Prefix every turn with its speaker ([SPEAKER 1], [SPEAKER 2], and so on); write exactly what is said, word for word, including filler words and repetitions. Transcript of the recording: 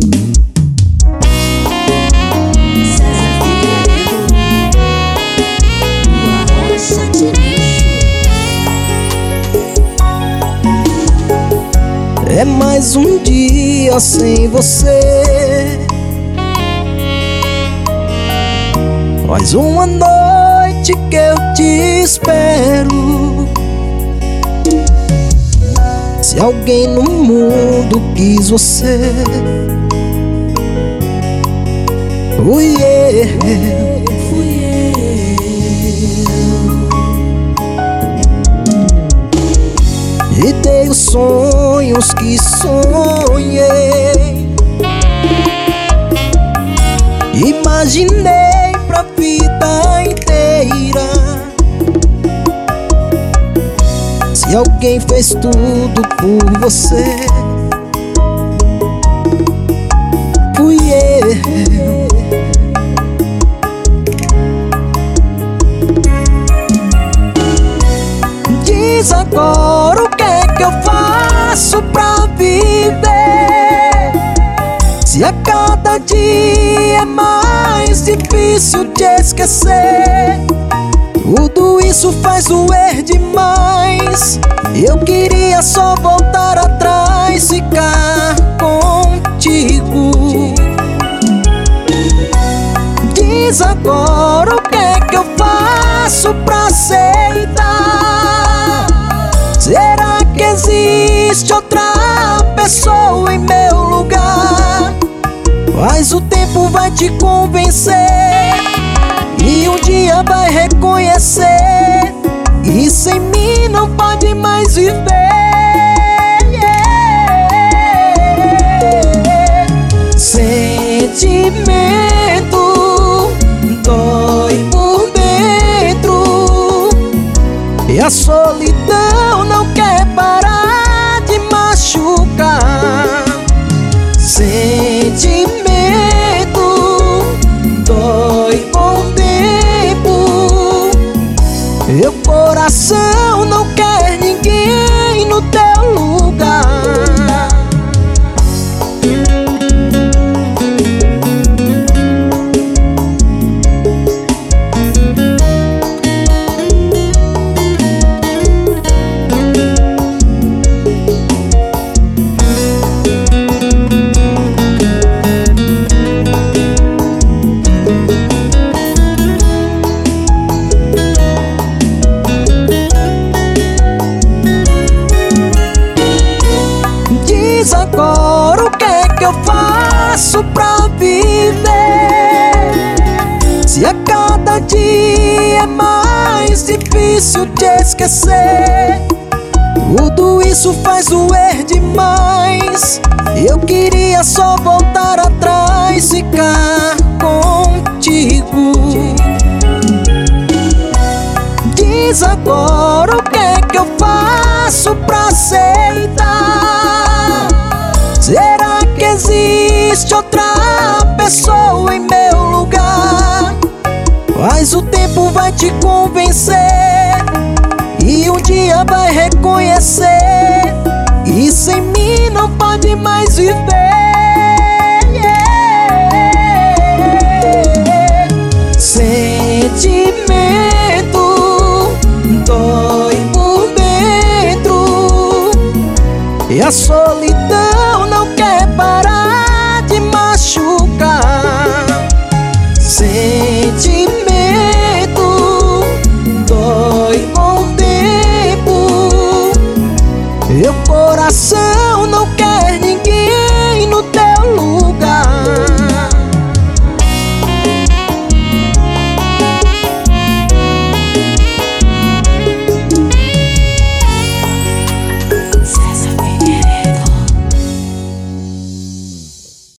[SPEAKER 1] É mais um dia sem você, mais uma noite que eu te espero. Se alguém no mundo quis você, fui eu. E dei os sonhos que sonhei, imaginei pra vida inteira. Se alguém fez tudo por você, fui eu. Diz agora o que é que eu faço pra viver, se a cada dia é mais difícil de esquecer. Tudo isso faz doer demais. Eu queria só voltar atrás, ficar contigo. Diz agora o que é que eu faço pra aceitar. Será que existe outra pessoa em meu lugar? Mas o tempo vai te convencer, e um dia vai reconhecer, e sem mim não pode mais viver. Sentimento dói por dentro, e a solidão não quer parar de machucar. Sentimento dói por tempo, meu coração não quer ninguém no teu lugar. Diz agora o que é que eu faço pra viver, se a cada dia é mais difícil de esquecer. Tudo isso faz doer demais. Eu queria só voltar atrás, ficar contigo. Diz agora o que é que eu faço pra aceitar. Será que existe outra pessoa em meu lugar? Mas o tempo vai te convencer, e um dia vai reconhecer, e sem mim não pode mais viver. Sentimento dói por dentro, e a solidão não quer parar de machucar. Sentimento